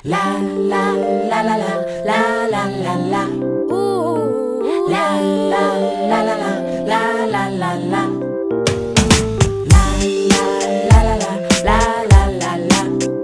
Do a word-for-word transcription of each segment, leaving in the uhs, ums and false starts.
La la la la la la la la la. Ooh. La la la la la la la la la. La la la la la la la la.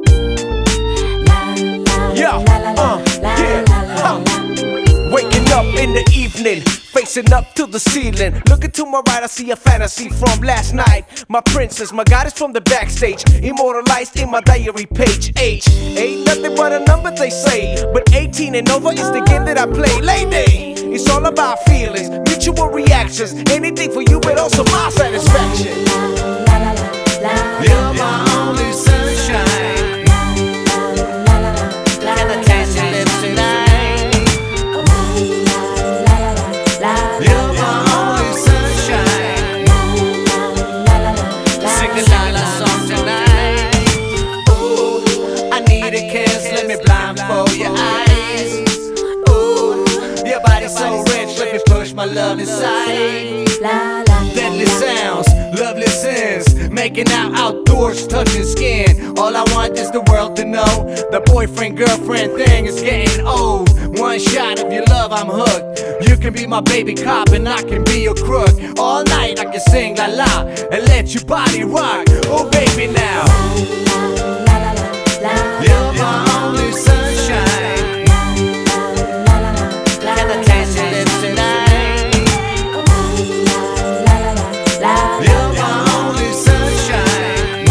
La la Yeah, la la la uh, la yeah, la la huh. la. Waking up in the evening, facing up to the ceiling. Looking to my right, I see a fantasy from last night. My princess, my goddess from the backstage, immortalized in my diary page. Age ain't nothing but a number, they say, but eighteen and over is the game that I play. Lady, it's all about feelings, mutual reactions, anything for you, but also my satisfaction. La la la la. You're my only sunshine. Can I taste your lips tonight? You're my only sunshine. Sing a la-la song tonight. Ooh, I need a kiss, let me blindfold your eyes. Ooh, your body's so rich, let me push my love inside. La la. Deadly sounds, lovely sins, making out outdoors, touching skin. All I want is the world to know the boyfriend girlfriend thing is getting old. One shot of your love, I'm hooked. You can be my baby cop and I can be your crook. All night I can sing la la and let your body rock. Oh baby now, La la la la. you're my only sunshine. Can I taste your lips tonight? You're my only sunshine.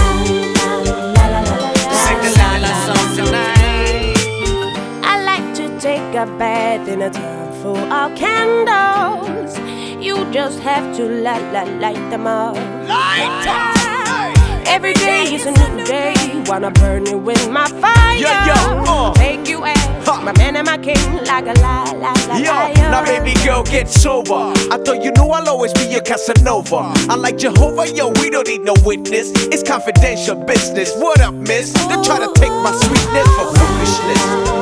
Sing the la la song tonight. I like to take a bath in a tub full of candles. You just have to light, light, light them up. Light up. Every day is a new day. Wanna burn you with my fire. Yeah, yeah, uh. Take you as Huh. my man and my king, like a lie, lie, lie, Yo, liar. now baby girl, get sober. I thought you knew I'll always be your Casanova. Unlike Jehovah, yo, we don't need no witness. It's confidential business. What up, miss? Don't try to take my sweetness for foolishness.